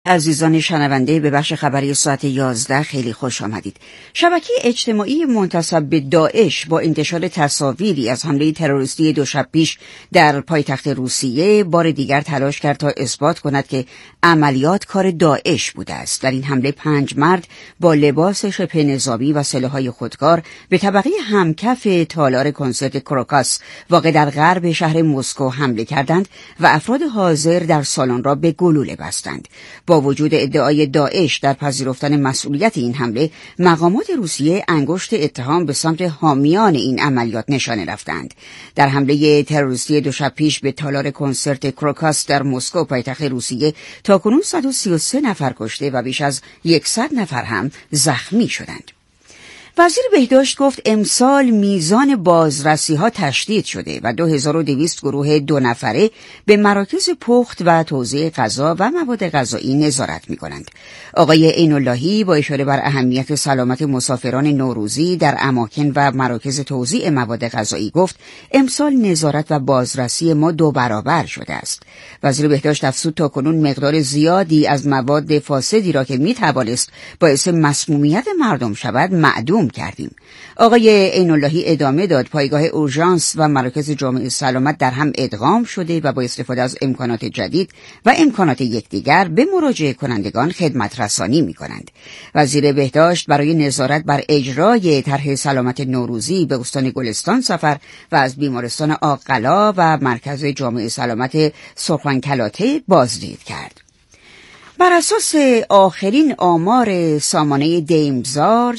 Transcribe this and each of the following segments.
عزیزان شنونده، به بخش خبری ساعت 11 خیلی خوش آمدید. شبکه اجتماعی منتسب به داعش با انتشار تصاویری از حمله تروریستی 2 شب پیش در پایتخت روسیه بار دیگر تلاش کرد تا اثبات کند که عملیات کار داعش بوده است. در این حمله 5 مرد با لباس شبه نظامی و سلاح‌های خودکار به طبقه همکف تالار کنسرت کروکاس واقع در غرب شهر مسکو حمله کردند و افراد حاضر در سالن را به گلوله بستند. با وجود ادعای داعش در پذیرفتن مسئولیت این حمله، مقامات روسیه انگشت اتهام به سمت حامیان این عملیات نشانه رفتند. در حمله تروریستی 2 شب پیش به تالار کنسرت کروکاس در مسکو پایتخت روسیه تاکنون 133 نفر کشته و بیش از 100 نفر هم زخمی شدند. وزیر بهداشت گفت امسال میزان بازرسی‌ها تشدید شده و 2200 گروه 2 نفره به مراکز پخت و توزیع غذا و مواد غذایی نظارت می‌کنند. آقای عین‌اللهی با اشاره بر اهمیت سلامت مسافران نوروزی در اماکن و مراکز توزیع مواد غذایی گفت امسال نظارت و بازرسی ما 2 برابر شده است. وزیر بهداشت افزود تاکنون مقدار زیادی از مواد فاسدی را که می‌توانست باعث مسمومیت مردم شود معدوم کردیم. آقای عین‌اللهی ادامه داد پایگاه اورژانس و مراکز جامعه سلامت در هم ادغام شده و با استفاده از امکانات جدید و امکانات یکدیگر به مراجعه کنندگان خدمت رسانی می کنند. وزیر بهداشت برای نظارت بر اجرای طرح سلامت نوروزی به استان گلستان سفر و از بیمارستان آقلا و مرکز جامعه سلامت سرخانکلاته بازدید کرد. بر اساس آخرین آمار سامانه دیمزار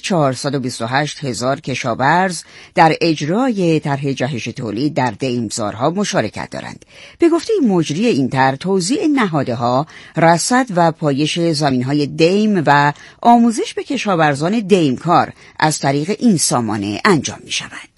428,000 کشاورز در اجرای طرح جهش تولید در دیمزارها مشارکت دارند. به گفته مجری این طرح توزیع نهادها، رصد و پایش زمینهای دیم و آموزش به کشاورزان دیمکار از طریق این سامانه انجام می شود.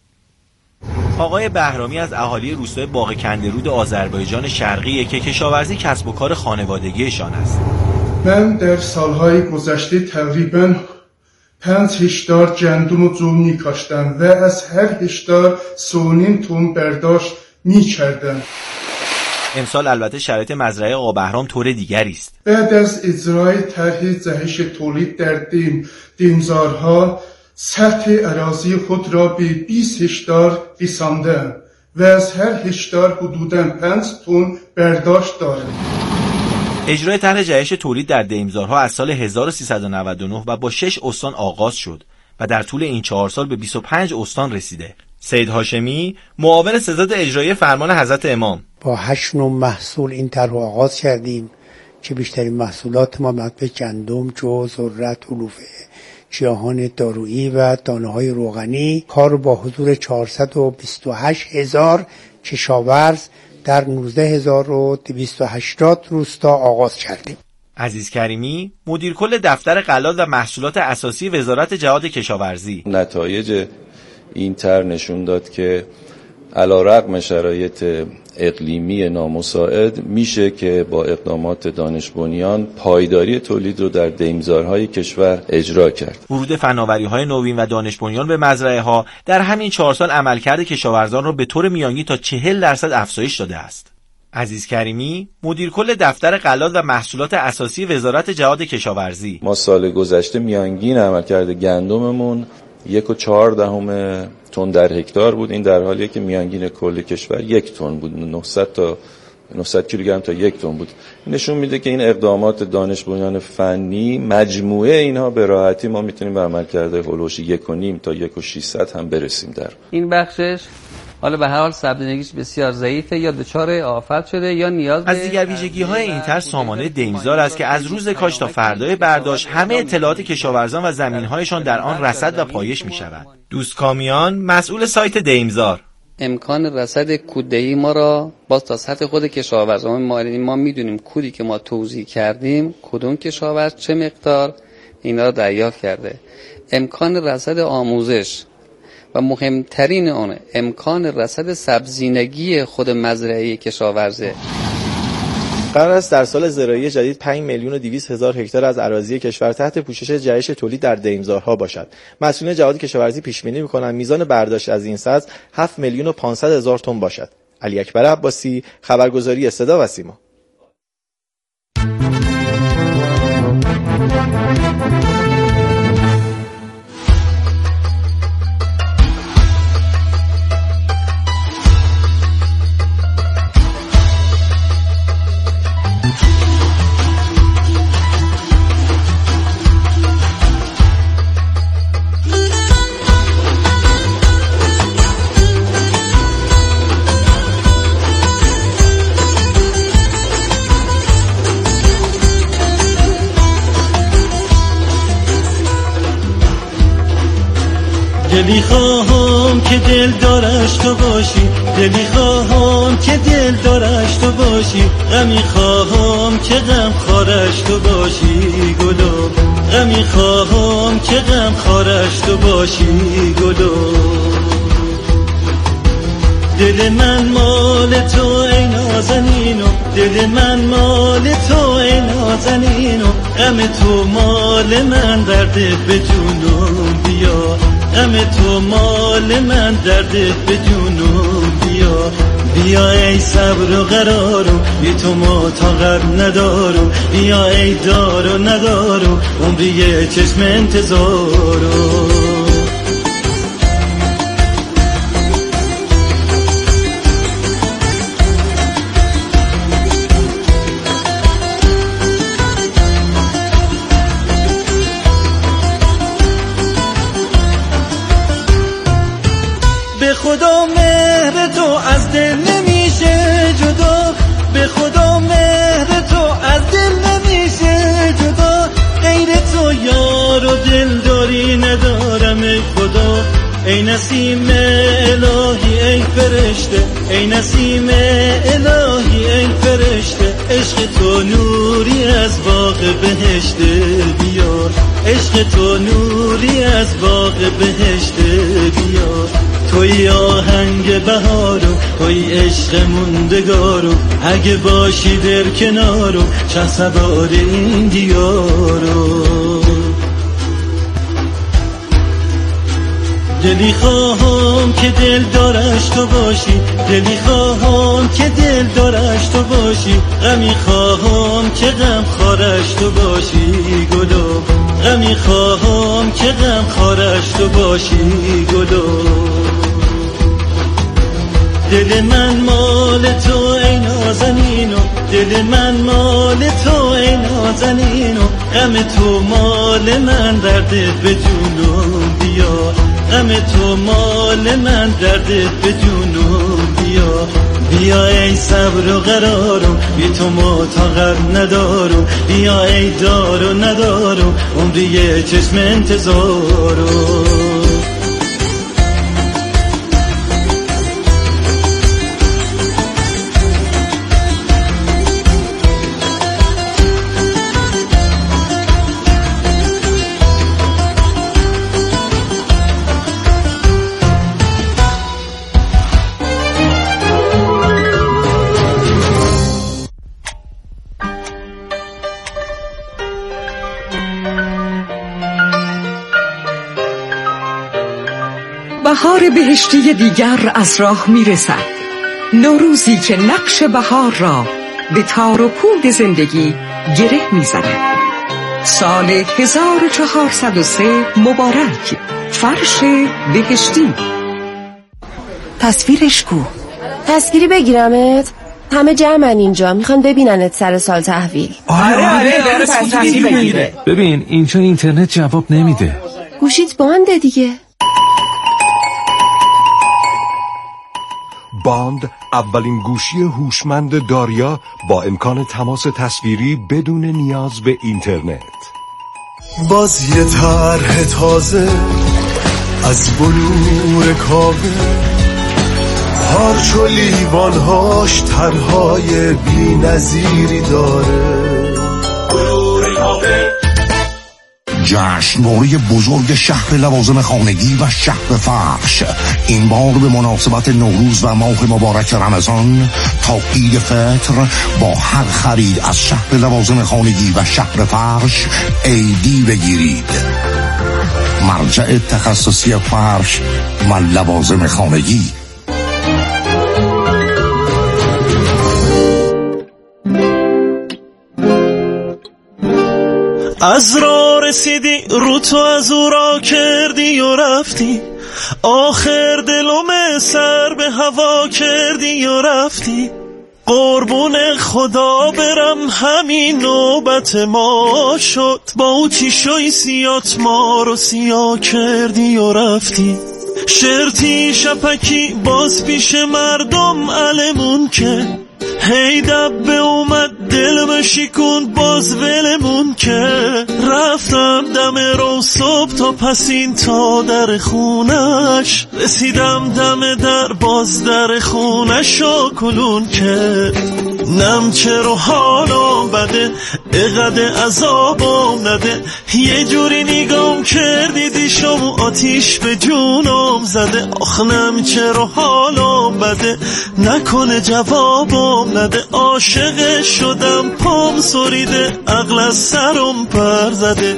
آقای بهرامی از اهالی روستای باغ کندرود آذربایجان شرقی که کشاورزی کسب و کار خانوادگیشان است. من در سالهای گذشته تقریباً 5 هکتار گندم و جو می‌کاشتم و از هر هکتار 3.5 تن برداشت می‌کردم. امسال البته شرایط مزرعه آقا بهرام طور دیگری است. بعد از اجرای طرح جهش تولید در دیمزارها سطح اراضی خود را به 20 هکتار رساندم و از هر هکتار حدوداً 5 تن برداشت دارم. اجرای طرح جهش تولید در دیمزارها از سال 1399 و با 6 استان آغاز شد و در طول این 4 سال به 25 استان رسیده. سید هاشمی، معاون ستاد اجرایی فرمان حضرت امام: با 8 نوع محصول این طرح آغاز کردیم که بیشترین محصولات ما به گندم، جو، ذرت، علوفه، گیاهان دارویی و دانه‌های روغنی کار با حضور 428,000 کشاورز در 19,280 روستا آغاز کردیم. عزیز کریمی، مدیر کل دفتر غلات و محصولات اساسی وزارت جهاد کشاورزی: نتایج این طرح نشون داد که علیرغم شرایط اقلیمی نامساعد میشه که با اقدامات دانش بنیان پایداری تولید رو در دیمزارهای کشور اجرا کرد. ورود فناوری‌های نوین و دانش بنیان به مزرعه‌ها در همین 4 سال عملکرد کشاورزان را به طور میانگین تا 40% افزایش داده است. عزیز کریمی، مدیر کل دفتر غلات و محصولات اساسی وزارت جهاد کشاورزی: ما سال گذشته میانگین عملکرد گندممون 1.4 تن در هکتار بود. این در حالیه که میانگین کل کشور 1 تن بود. 900 کیلوگرم تا 1 تن بود. نشون میده که این اقدامات دانش بنیان فنی مجموعه اینها به راحتی ما میتونیم به عملکرد هولوش 1.5 تا 1.6 هم برسیم. در این بخشش حالا به هر حال سبزینگیش بسیار ضعیفه، یا دچار آفت شده یا نیاز از دیگر ویژگی‌های این طرح سامانه دیمزار است که از روز کاشت تا فردای برداشت همه اطلاعات کشاورزان و زمین‌هایشان در آن رصد و پایش می‌شود. دوست کامیان، مسئول سایت دیمزار: امکان رصد کوددهی ما را باز تا سطح خود کشاورزان ما میدونیم کودی که ما توزیع کردیم کدوم کشاورز چه مقدار اینا را دریافت کرده. امکان رصد آموزش و مهمترین آن امکان رصد سبزینگی خود مزرعه کشاورزه. قرار است در سال زراعی جدید 5,200,000 هکتار از اراضی کشور تحت پوشش جهش تولید در دیمزارها باشد. مسئولین جهاد کشاورزی پیش بینی می‌کنند میزان برداشت از این سطح 7,500,000 تن باشد. علی اکبر عباسی، خبرگزاری صدا و سیما. دلی خواهم که دل دارش تو باشی، دلی خواهم که دل دارش تو باشی، غمی خواهم که غم خارش تو باشی گلو، غمی خواهم که غم خارش تو باشی گلو. دل من مال تو ای نازنینو، دل من مال تو ای نازنینو، غم تو مال من درده به جونم بیا، غم تو مال من درده به جونم بیا. بیا ای صبر و قرارو، بی تو ما طاقت ندارو، بیا ای دارو ندارو، عمری چشم انتظارو. به خدا مهر تو از دل نمیشه جدا، به خدا مهر تو از دل نمیشه جدا، غیر تو یار و دل داری ندارم ای خدا. ای نسیم الهی ای فرشته، ای نسیم الهی ای فرشته، عشق تو نوری از باغ بهشت بیار، عشق تو نوری از باغ بهشت بیار. توی آهنگ بهارو، توی عشق موندگارو، اگه باشی در کنارو، چه سوار این دیارو. دلی خواهم که دل دارش تو باشی، دلی خواهم که دل دارش تو باشی، غمی خواهم که غم خارش تو باشی گلو، غمی خواهم که غم خارش تو باشی گلو. دل من مال تو ای نازنینو، دل من مال تو ای نازنینو، غم تو مال من درده به جونم بیا، غم تو مال من درده به جونم بیا. بیا ای صبر و قرارو، بی تو ما طاقت ندارو، بیا ای دارو ندارو، عمری چشم انتظارو. بهار بهشتی دیگر از راه می رسد، نوروزی که نقش بهار را به تار و پود زندگی گره می زند. سال 1403 مبارک، فرش بهشتی. تصویرش کو؟ تصویری بگیرمت؟ همه جمعن اینجا، میخوان ببیننت سر سال تحویل. آره تصویر بگیره. ببین اینجا اینترنت جواب نمیده. گوشیت بانده دیگه. باند اولین گوشی هوشمند داریا با امکان تماس تصویری بدون نیاز به اینترنت. باز یه طرح تازه از بلور کاوه، پارچ و لیوانهاش طرحهای بی نظیری داره. بلور کاوه جشنواره بزرگ شهر لوازم خانگی و شهر فرش، این بار به مناسبت نوروز و ماه مبارک رمضان تا عید فطر با هر خرید از شهر لوازم خانگی و شهر فرش عیدی بگیرید. مرجع تخصصی فرش و لوازم خانگی. از راه رسیدی رو تو از او را کردی و رفتی، آخر دلم سر به هوا کردی و رفتی. قربون خدا برم همین نوبت ما شد، با او چیشوی سیات ما رو سیاه کردی و رفتی. شرطی شپکی باز پیش مردم علمون که، هی دبه اومد دل شکون باز ولمون که. رفتم دم رو صبح تا پس این تا در خونش رسیدم، دم در باز در خونش و کلون کرد. نم چرا حالم بده، اقد عذابم نده، یه جوری نگام کردی دیشم آتیش به جونم زده. آخ نم چرا حالم بده، نکنه جوابم نده. عاشق شدم پام سریده، عقل از سرم پر زده.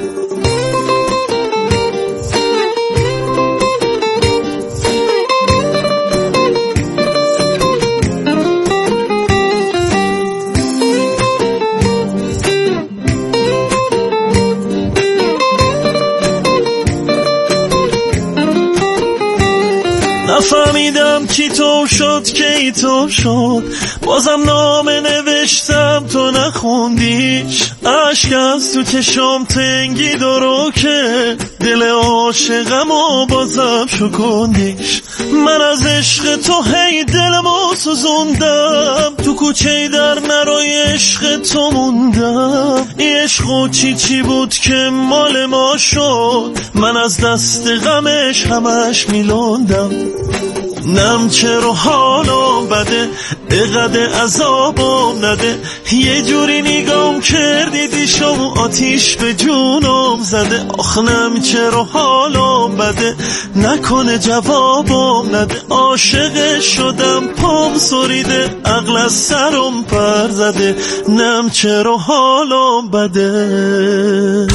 نفهمیدم کی تو شد کی تو شد، بازم نامه نوشتم تو نخوندیش. عشق از تو چشم تنگی درو که دل عاشقم و بازم شکندیش. من از عشق تو هی دلمو سوزوندم، تو کوچه در مرای عشق تو موندم. این عشق چی بود که مال ما شد، من از دست غمش همش میلوندم. نم چرا حالم بده، اقد عذابم نده، یه جوری نگام کردی دیشم آتیش به جونم زده. آخ نم چرا حالم بده، نکنه جوابم نده. عاشق شدم پام سریده، عقل از سرم پر زده. نم چرا حالم بده.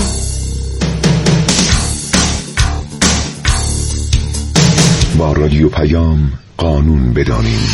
با رادیو پیام قانون بدانیم.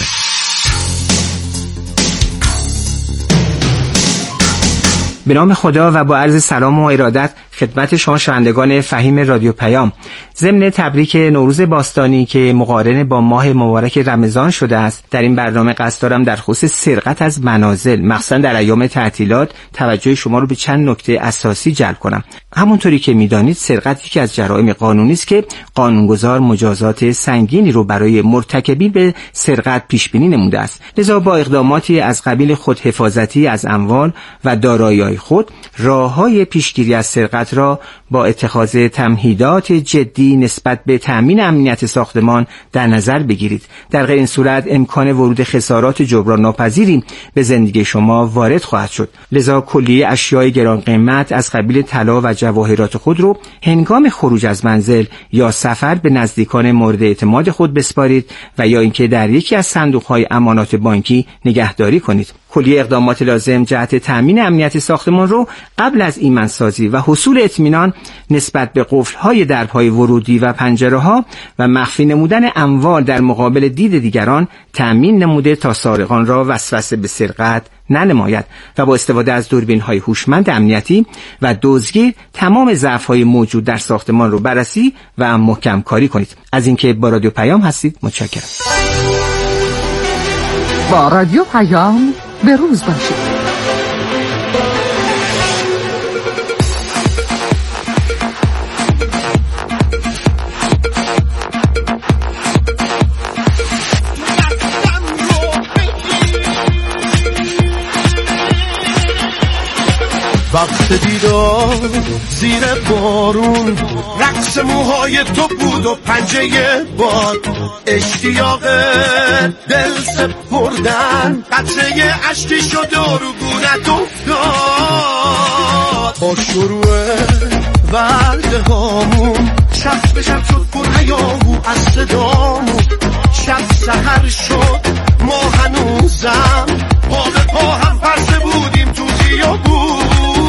به نام خدا و با عرض سلام و ارادت خدمت شما شنوندگان فهیم رادیو پیام، ضمن تبریک نوروز باستانی که مقارن با ماه مبارک رمضان شده است، در این برنامه قصد دارم در خصوص سرقت از منازل، مخصوصا در ایام تعطیلات، توجه شما رو به چند نکته اساسی جلب کنم. همونطوری که میدانید سرقت یکی از جرائم قانونی است که قانونگذار مجازات سنگینی رو برای مرتکبین به سرقت پیش بینی نموده است. لذا با اقداماتی از قبیل خودحفاظتی از اموال و دارایی‌های خود، راه‌های پیشگیری از سرقت را با اتخاذ تمهیدات جدی نسبت به تأمین امنیت ساختمان در نظر بگیرید. در غیر این صورت امکان ورود خسارات جبران ناپذیری به زندگی شما وارد خواهد شد. لذا کلیه اشیاء گران قیمت از قبیل طلا و جواهرات خود رو هنگام خروج از منزل یا سفر به نزدیکان مورد اعتماد خود بسپارید و یا اینکه در یکی از صندوق‌های امانات بانکی نگهداری کنید. کلیه اقدامات لازم جهت تأمین امنیت ساختمان رو قبل از ایمن‌سازی و حصول اطمینان نسبت به قفل‌های درهای ورودی و پنجره‌ها و مخفی نمودن اموال در مقابل دید دیگران تأمین نموده تا سارقان را وسوسه به سرقت ننماید و با استفاده از دوربین‌های هوشمند امنیتی و دزدگیر تمام ضعف‌های موجود در ساختمان رو بررسی و محکم کاری کنید. از اینکه با رادیو پیام هستید متشکرم. با رادیو پیام به روز باشید. وقت دیدار زیر بارون، رقص موهای تو بود و پنجه باد، اشتیاق دل سپردن، قطره اشکی شد و رو گونت افتاد. با شروع ورده هامون شب به شب شد پر هیاهو از صدامون، شب سحر شد ما هنوزم پا به پا هم پرسه بودیم تو خیابون.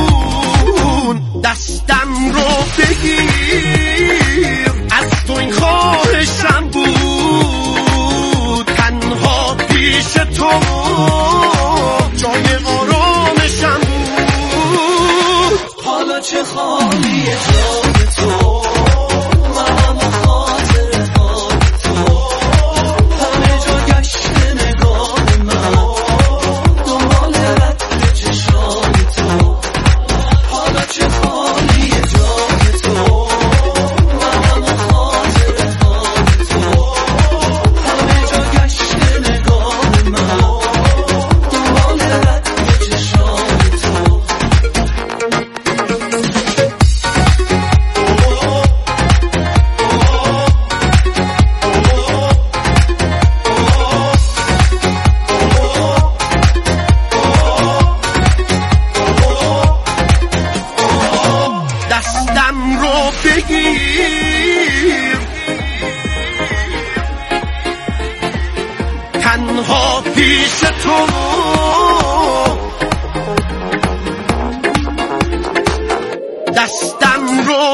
دستم رو بگیر از تو این خواهشم بود، تنها پیش تو جای آرامشم بود. حالا چه خالی جای تو، منم خاطر حال تو، همه جا گشت نگاه من دنبال رد چشام تو. حالا چه خالی جای تو، منم خاطر حال تو، همه جا گشت نگاه من دنبال رد چشام تو. بگیر، تنها پیش تو دستم رو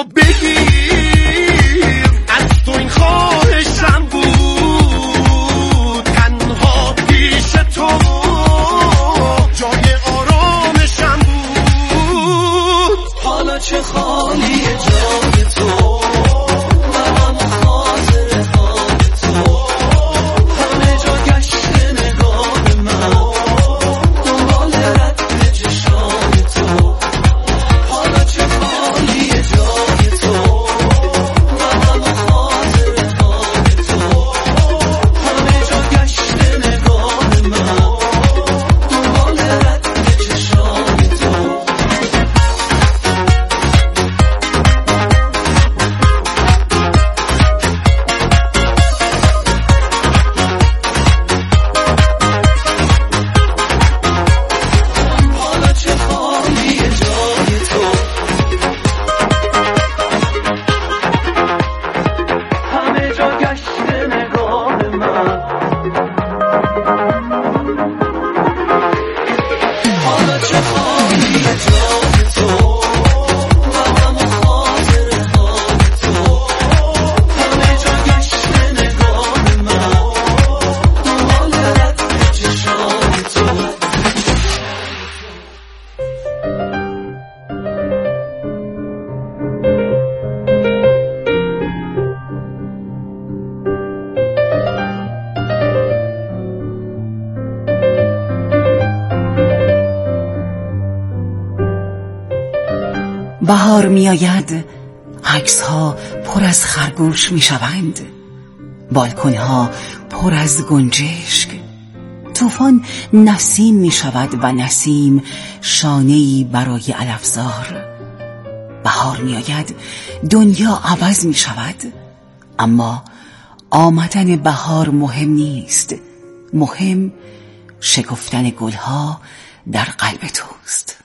بگیر، از تو این خواهشم بود، تنها پیش تو جای آرامشم بود. حالا چه خالی جای تو، منم خاطر حال تو، همه جا گشت نگاه من، دنبال رد چشام تو. حالا چه خالی جای تو، منم خاطر حال تو، همه جا گشت نگاه من، دنبال رد چشام تو. حالا چه خالی جای تو، همه جا گشت نگاه من. حالا چه خالی جای تو، منم خاطر حال تو، همه جا گشت نگاه من، دنبال رد چشام تو. بهار می آید، عکس ها پر از خرگوش می شوند، بالکن ها پر از گنجشک، طوفان نسیم می شود و نسیم شانه‌ای برای علفزار. بهار می آید، دنیا عوض می شود، اما آمدن بهار مهم نیست، مهم شکفتن گلها در قلب توست.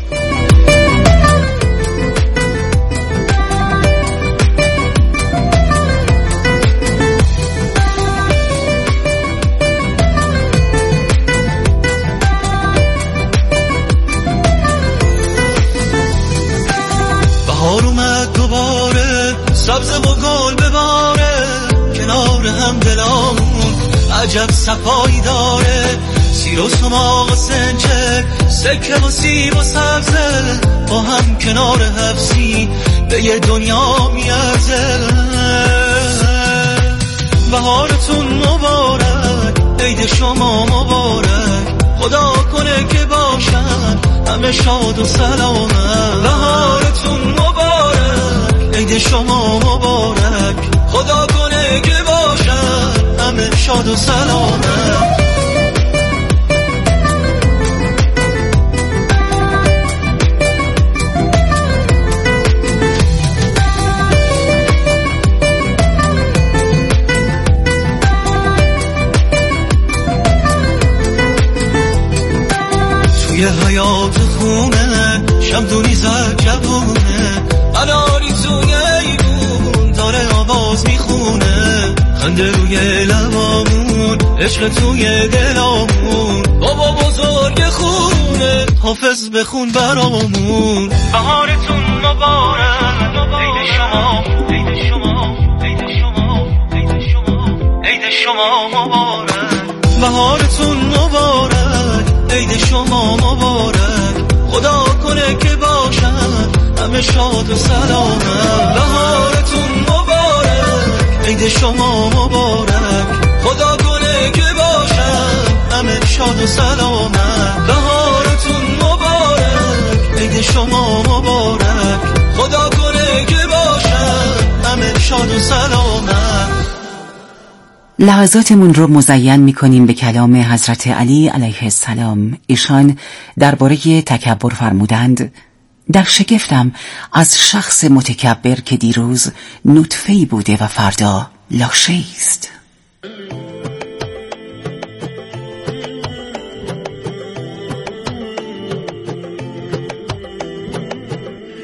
بهار اومد دوباره، سبز و گل بباره، کنار هم دلامون عجب صفایی داره. سیر و سماق و سنجه، سکه و سیب و سبزه، با هم کنار حفظی به یه دنیا میارزه. بهارتون مبارک، عید شما مبارک، خدا کنه که باشن همه شاد و سلامت. بهارتون مبارک، عید شما مبارک، خدا کنه که باشن همه شاد و سلامت. توی حیات خونه شمدونی زد جوونه، بلاری توی ایبون داره آواز میخونه، خنده روی لبامون، عشق توی دلامون، بابا بزرگ خونه حافظ بخون برامون. بهارتون مبارک، عید شما، عید شما، عید شما، عید شما، عید شما مبارک. بهارتون مبارک، عید شما مبارک، خدا کنه که باشن همه شاد و سلامت. بهارتون مبارک، عید شما مبارک، خدا کنه که باشن همه شاد و سلامت. بهارتون مبارک، عید شما مبارک، خدا کنه که باشن همه شاد و سلامت. لحظاتمون رو مزین می‌کنیم به کلام حضرت علی علیه السلام. ایشان درباره تکبر فرمودند: در شگفتم از شخص متکبر که دیروز نطفه‌ای بوده و فردا لاشه‌ای است.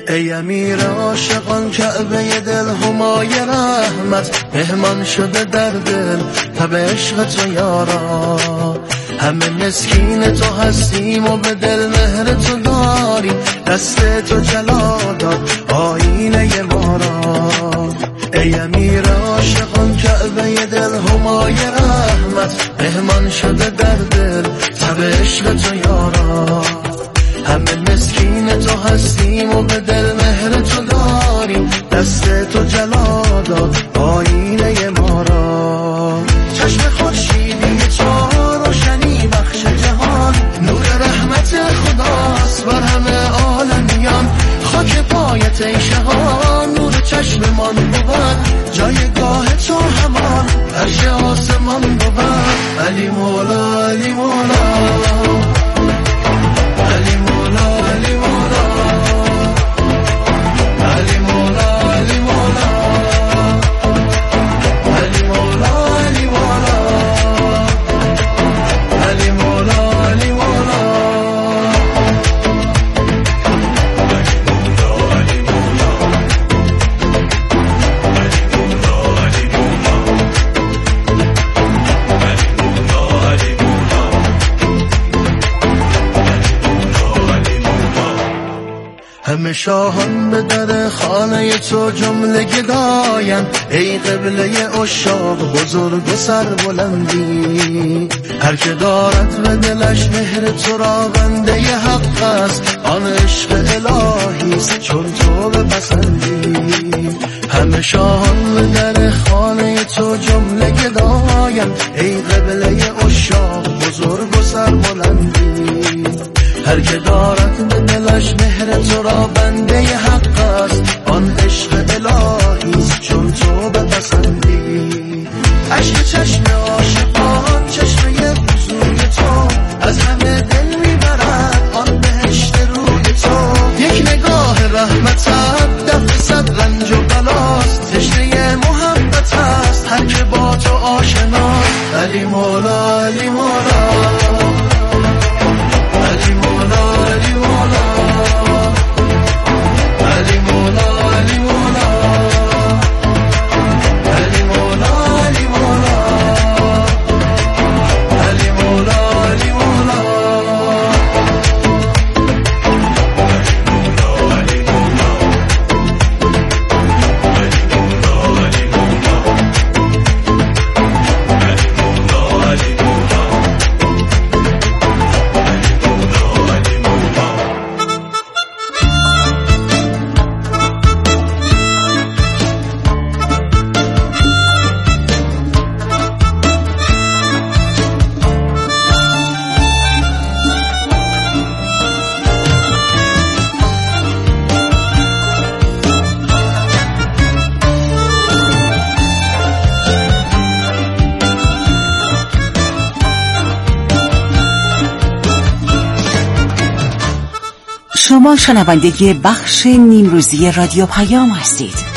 ای امیر عاشقان کعبه دل همای رحمت مهمان شده در دل تب عشق تو یارا همه مسکین تو هستیم و به دل مهر تو داریم دست تو جلا داد آینه ما را ای امیر عاشقان کعبه دل همای رحمت مهمان شده در دل تب عشق تو یارا همه مسکین تو هستیم و به دل مهر تو داریم دست تو جلا داد آینه ما را چشم خورشیدی تو روشنی بخش جهان نور رحمت خداست بر همه عالمیان خاک پایت ای شهان نور چشممان بود جایگاه تو همان عرش آسمان بود علی مولا علی مولا علی مولا علی مولا علی مولا علی مولا علی مولا علی مولا علی مولا علی مولا همه شاهان به در خانه تو جمله گداین ای قبله عشاق بزرگ و سربلندی هر که دارد به دلش مهر تو را بنده حق است آن عشق الهی است چون تو بپسندی همه شاهان به در خانه تو جمله گداین ای قبله عشاق بزرگ و سربلندی هر که دارد به دلش مهر تو را بنده حق است آن عشق الهی است چون تو بپسندی عشق چشم عاشقان چشمه حضور تو از همه دل میبرد آن بهشت روی تو یک نگاه رحمتت دفع صد رنج و بلاست تشنه محبت است هر که با تو آشناست علی مولا علی مولا علی مولا علی مولا علی مولا علی مولا علی مولا علی مولا علی مولا علی مولا شما شنونده بخش نیمروزی رادیو پیام هستید.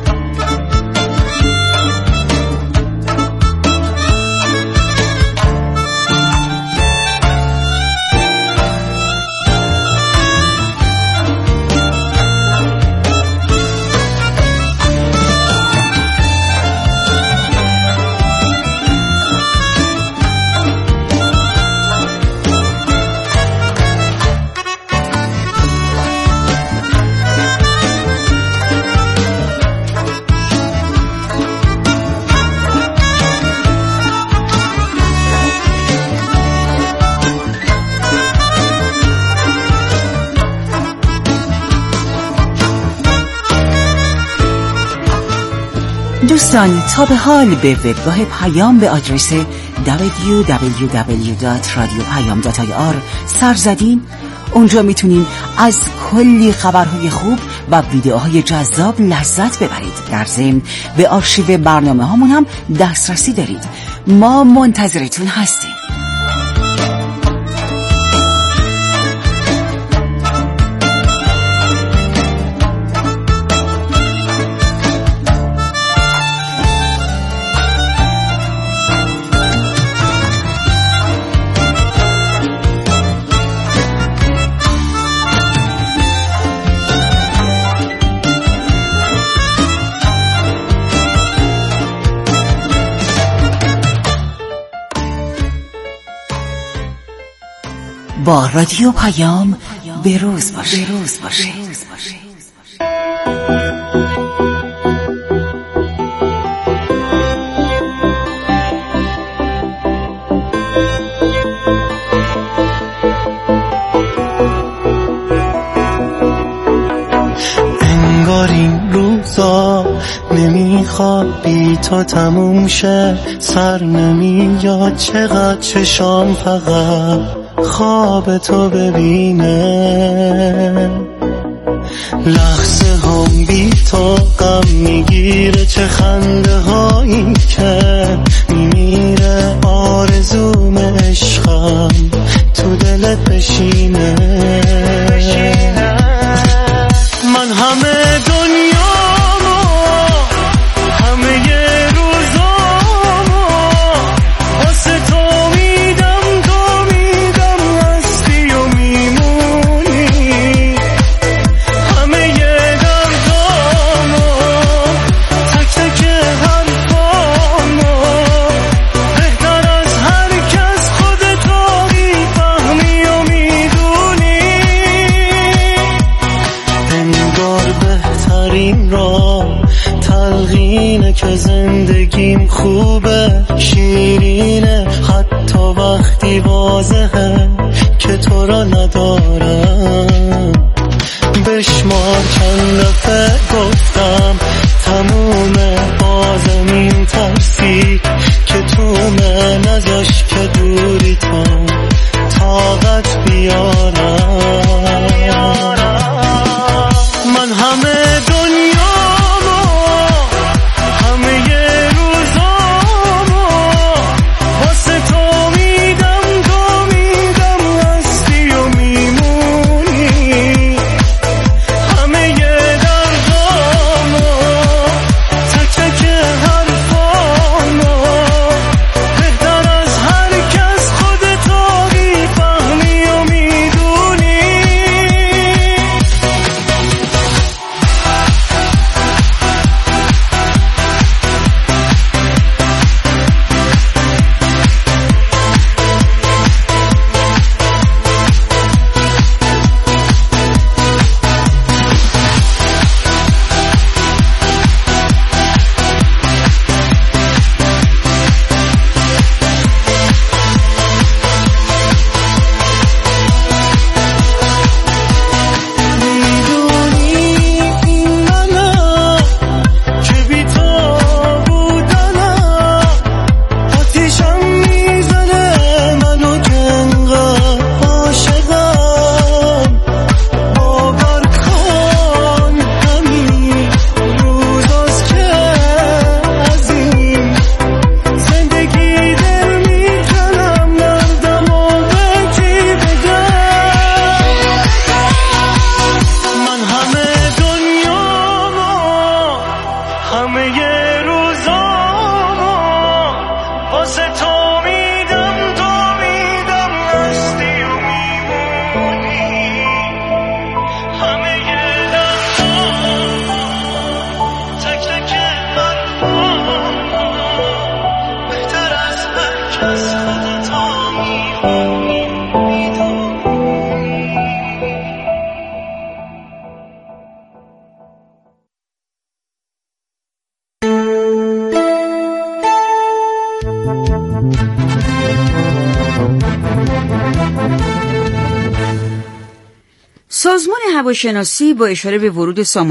دوستان، تا به حال به وبگاه پیام به آدرس www.radiopayam.ir سر زدین؟ اونجا میتونین از کلی خبرهای خوب و ویدیوهای جذاب لذت ببرید. در ضمن به آرشیو برنامه هامون هم دسترسی دارید. ما منتظرتون هستیم. با رادیو پیام به روز باشه. انگار این روزا نمیخواد بی تو تموم شه، سر نمیاد چقدر چشام فقط خواب تو ببینه، لحظه هم بی تو غم میگیره، چه خنده هایی که میمیره، آرزوم عشقم تو دلت بشینه. من همه دنیامو همه روزامو واسه تو میدم، تو میدم هستی و میمونی، همه دردامو تک تک حرفامو بهتر از هر کس خودتو میفهمی و میدونی. انگار بهترین را تلقینه که زندگیم خوبه، شیرینه حتی وقتی واضحه که تو را ندارم. بشمار چند دفعه گفتم تمومه، بازم این ترسی که تو من ازش که دوری تو طاقت بیارم. من همه دنیامو همه روزامو واسه تو میدم، تو میدم هستی و میمونی، همه دردامو تک تک حرفامو بهتر از هر کس خودتو میفهمی و میدونی. سازمان هواشناسی با اشاره به ورود